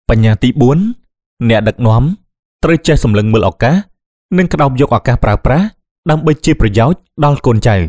បញ្ញាទី4អ្នកដឹកនាំត្រូវចេះសម្លឹងមើលឱកាសនិងក្តោបយកឱកាសប្រើប្រាស់ដើម្បីជាប្រយោជន៍ដល់កូនចៅ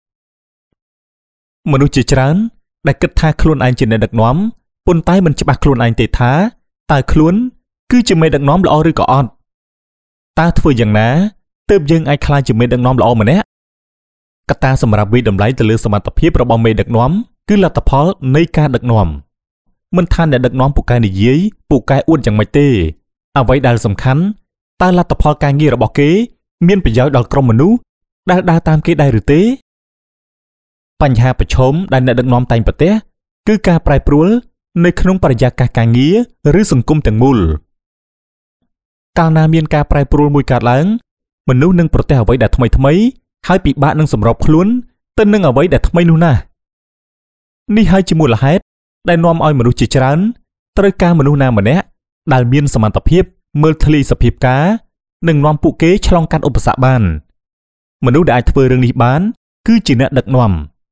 មនុស្សជាច្រើនដែលគិតថាខ្លួនឯងជាអ្នកដឹកនាំប៉ុន្តែមិនច្បាស់ខ្លួនឯងទេថាតើខ្លួនគឺជាមេដឹកនាំល្អឬក៏អត់តើធ្វើយ៉ាងណាទើបយើងអាចក្លាយជាមេដឹកនាំល្អម្នាក់កត្តាសម្រាប់វិតម្លៃទៅលើសមត្ថភាពរបស់មេដឹកនាំគឺលទ្ធផលនៃការដឹកនាំមិនថាអ្នកដឹកនាំពូកែនិយាយពូកែអួតយ៉ាងម៉េចទេអ្វីដែលសំខាន់តើលទ្ធផលការងាររបស់គេមានប្រយោជន៍ដល់ក្រុមមនុស្សដែលដើរតាមគេដែរឬទេបញ្ហាប្រឈមដែលអ្នកដឹកនាំតែងប្រទះគឺការប្រែប្រួលនៅក្នុងបរិយាកាសការងារឬសង្គមទាំងមូលកាលណាមានការប្រែប្រួលមួយកើតឡើងមនុស្សនឹងប្រទះអ្វីដែលថ្មីហើយពិបាកនឹងសម្របខ្លួនទៅនឹងអ្វីដែលថ្មីនោះណាស់នេះហើយជាមូលហេតុដែលនាំឲ្យមនុស្សជាច្រើនត្រូវការមនុស្សណាម្នាក់ដែលមានសមត្ថភាពមើលធ្លីសភាពការនិងនាំពួកគេឆ្លងកាត់ឧបសគ្គបានមនុស្សដែលអាចធ្វើរឿងនេះបានគឺជាអ្នកដឹកនាំ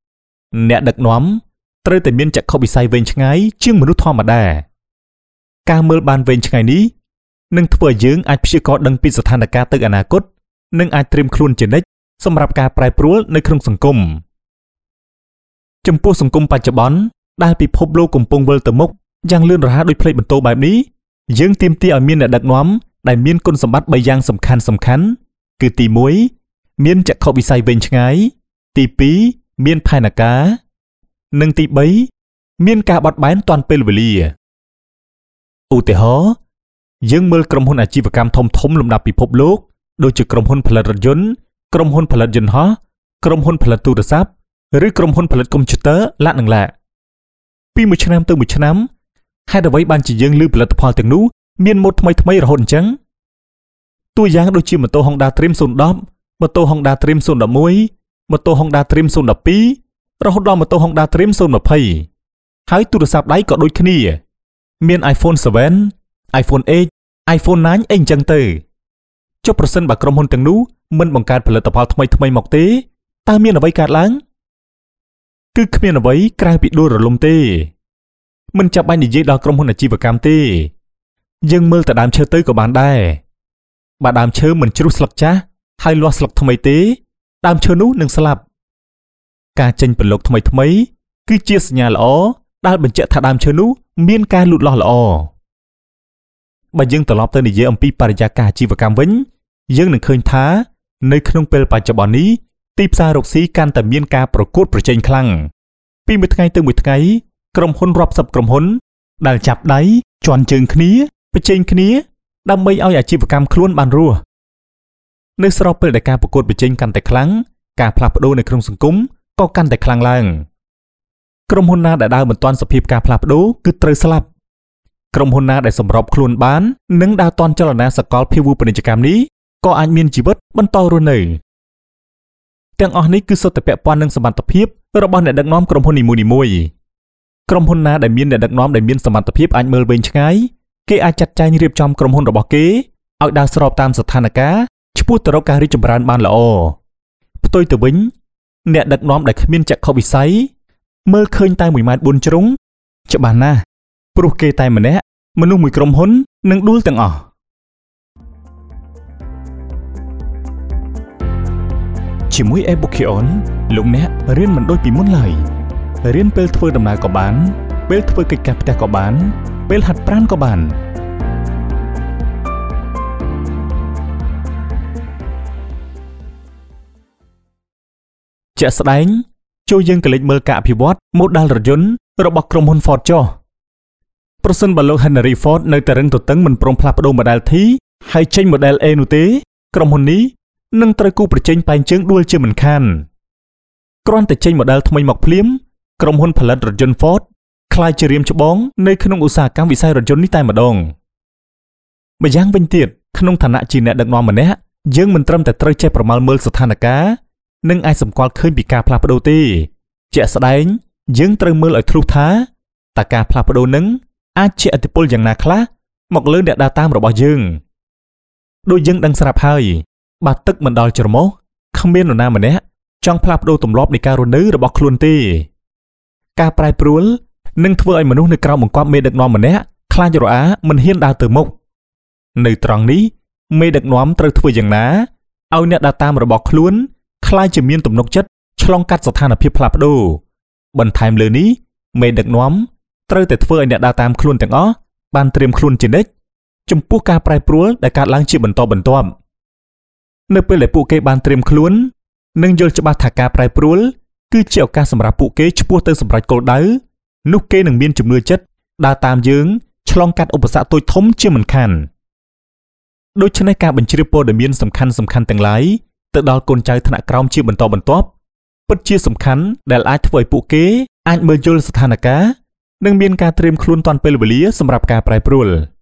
ត្រូវតែមានចក្ខុវិស័យវែងឆ្ងាយជាងមនុស្សធម្មតាការមើលបានវែងឆ្ងាយនេះនឹងធ្វើឲ្យយើងអាចព្យាករណ៍ដឹងពីស្ថានភាពទៅអនាគតនិងអាចត្រៀមខ្លួនជានិច្ចសម្រាប់ការប្រែប្រួលនៅក្នុងសង្គមចំពោះសង្គមបច្ចុប្បន្នដែលពិភពលោកកំពុងវិលទៅមុខយ៉ាងលឿនរហ័សដូចផ្លេកបន្ទោបែបនេះយើងទាមទារឲ្យមានអ្នកដឹកនាំដែលមានគុណសម្បត្តិ3យ៉ាងសំខាន់គឺទី1មានចក្ខុវិស័យវែងឆ្ងាយទី2មានផែនការនិងទី3មានការបត់បែនទាន់ពេលវេលាឧទាហរណ៍យើងមើលក្រុមហ៊ុនអាជីវកម្មធំៗលំដាប់ពិភពលោកដូចជាក្រុមហ៊ុនផលិតរថយន្តក្រុមហ៊ុនផលិតយន្តហោះក្រុមហ៊ុនផលិតទូរស័ព្ទឬក្រុមហ៊ុនផលិតកុំព្យូទ័រឡាក់ពីមួយឆ្នាំទៅមួយឆ្នាំហេតុអ្វីបានជាយើងឮផលិតផលទាំងនោះមានម៉ូដថ្មីរហូតអញ្ចឹងតួយ៉ាងដូចជាម៉ូតូ Honda Dream 010 ម៉ូតូ Honda Dream 011 ម៉ូតូ Honda Dream 012 រហូតដល់ម៉ូតូ Honda Dream 020 ហើយទូរស័ព្ទដៃក៏ដូចគ្នាមាន iPhone 7 iPhone 8 iPhone 9 អីអញ្ចឹងទៅចុះប្រសិនបើក្រុមហ៊ុនទាំងនោះមិនបង្កើតផលិតផលថ្មីមកទេតើមានអ្វីកើតឡើងគឺគ្មានអ្វីក្រៅពីដួលរលំទេមិនចាំបាច់និយាយដល់ក្រុមហ៊ុនអាជីវកម្មទេយើងមើលតែដើមឈើទៅក៏បានដែរបើដើមឈើមិនជ្រុះស្លឹកចាស់ហើយលាស់ស្លឹកថ្មីទេដើមឈើនោះនឹងស្លាប់ការចេញពន្លកថ្មីគឺជាសញ្ញាល្អដែលបញ្ជាក់ថាដើមឈើនោះមានការលូតលាស់ល្អបើយើងត្រឡប់ទៅនិយាយអំពីបរិយាកាសអាជីវកម្មវិញយើងនឹងឃើញថានៅក្នុងពេលបច្ចុប្បន្ននេះទីផ្សាររកស៊ីកាន់តែមានការប្រកួតប្រជែងខ្លាំងពីមួយថ្ងៃទៅមួយថ្ងៃក្រុមហ៊ុនរាប់សិបក្រុមហ៊ុនដែលចាប់ដៃជន់ជើងគ្នាប្រជែងគ្នាដើម្បីឲ្យអាជីវកម្មខ្លួនបានរស់នៅស្របពេលដែលការប្រកួតប្រជែងកាន់តែខ្លាំងការផ្លាស់ប្ដូរនៅក្នុងសង្គមក៏កាន់តែខ្លាំងឡើងក្រុមហ៊ុនណាដែលដើរមិនទាន់សភាពការផ្លាស់ប្ដូរគឺត្រូវស្លាប់ក្រុមហ៊ុនណាដែលសម្របខ្លួនបាននិងដើរទាន់ចលនាសកលភាវូបនីយកម្មនេះក៏អាចមានជីវិតបន្តរស់នៅទាំងអស់នេះគឺសុទ្ធតែពាក់ព័ន្ធនឹងសមត្ថភាពរបស់អ្នកដឹកនាំក្រុមហ៊ុននីមួយៗក្រុមហ៊ុនណាដែលមានអ្នកដឹកនាំដែលមានសមត្ថភាពអាចមើលវែងឆ្ងាយគេអាចចាត់ចែងរៀបចំក្រុមហ៊ុនរបស់គេឲ្យដើរស្របតាមស្ថានភាពឆ្ពោះទៅរកការរីកចម្រើនបានល្អផ្ទុយទៅវិញអ្នកដឹកនាំដែលគ្មានចក្ខុវិស័យមើលឃើញតែ1.4 ម៉ែត្រជ្រុងច្បាស់ណាស់ព្រោះគេតែម្នាក់មនុស្សមួយក្រុមហ៊ុននឹងដួលទាំងអស់ជាមួយ Ebukion លោកអ្នករៀនមិនដូចពីមុនឡើយរៀនពេលធ្វើដំណើរក៏បានពេលធ្វើកិច្ចការផ្ទះក៏បានពេលហាត់ប្រាណក៏បានជាក់ស្ដែងចូលយើងក៏លេចមើលការអភិវឌ្ឍ model រថយន្តរបស់ក្រុមហ៊ុន Ford ចុះប្រសិនបើលោក Henry Ford នៅតែរឹងទទឹងមិនព្រមផ្លាស់ប្ដូរ model T ហើយចេញ model A នោះទេក្រុមហ៊ុននេះនឹងត្រូវគូប្រជែងបែងជើងដួលជាមិនខានគ្រាន់តែចេញ model ថ្មីមកភ្លាមក្រុមហ៊ុនផលិតរថយន្ត Ford ក្លាយជារៀមច្បងនៅក្នុងឧស្សាហកម្មវិស័យរថយន្តនេះតែម្ដងម្យ៉ាងវិញទៀតក្នុងឋានៈជាអ្នកដឹកនាំម្នាក់យើងមិនត្រឹមតែត្រូវចេះប្រមាលមើលស្ថានភាពនិងអាចសម្គាល់ឃើញពីការផ្លាស់ប្ដូរទេជាក់ស្ដែងយើងត្រូវមើលឲ្យធ្លុះថាតើការផ្លាស់ប្ដូរនឹងអាចជះឥទ្ធិពលយ៉ាងណាខ្លះមកលើអ្នកដើរតាមរបស់យើងដូចយើងដឹងស្រាប់ហើយបើទឹកមិនដល់ច្រមុះគ្មាននរណាម្នាក់ចង់ផ្លាស់ប្ដូរទម្លាប់នៃការរស់នៅរបស់ខ្លួនទេការប្រែប្រួលនឹងធ្វើឲ្យមនុស្សនៅក្រោមបង្គាប់មេដឹកនាំម្នាក់ខ្លាចរអាមិនហ៊ានដើរទៅមុខនៅត្រង់នេះមេដឹកនាំត្រូវធ្វើយ៉ាងណាឲ្យអ្នកដើរតាមរបស់ខ្លួនខ្លាចជាមានទំនុកចិត្តឆ្លងកាត់ស្ថានភាពផ្លាស់ប្ដូរបន្ថែមលើនេះមេដឹកនាំត្រូវតែធ្វើឲ្យអ្នកដើរតាមខ្លួនទាំងអស់បានត្រៀមខ្លួនជានិច្ចចំពោះការប្រែប្រួលដែលកើតឡើងជាបន្តបន្ទាប់នៅពេលដែលពួកគេបានត្រៀមខ្លួននិងយល់ច្បាស់ថាការប្រែប្រួលគឺជាឱកាសសម្រាប់ពួកគេឆ្ពោះទៅសម្រេចគោលដៅនោះគេនឹងមានជំនឿចិត្តដើរតាមយើងឆ្លងកាត់ឧបសគ្គតូចធំជាមិនខានដូច្នេះការបញ្ជ្រាបព័ត៌មានសំខាន់ទាំងឡាយទៅដល់កូនចៅថ្នាក់ក្រោមជាបន្តបន្ទាប់ពិតជាសំខាន់ដែលអាចធ្វើឲ្យពួកគេអាចមើលយល់ស្ថានភាពនិងមានការត្រៀមខ្លួនទាន់ពេលវេលាសម្រាប់ការប្រែប្រួល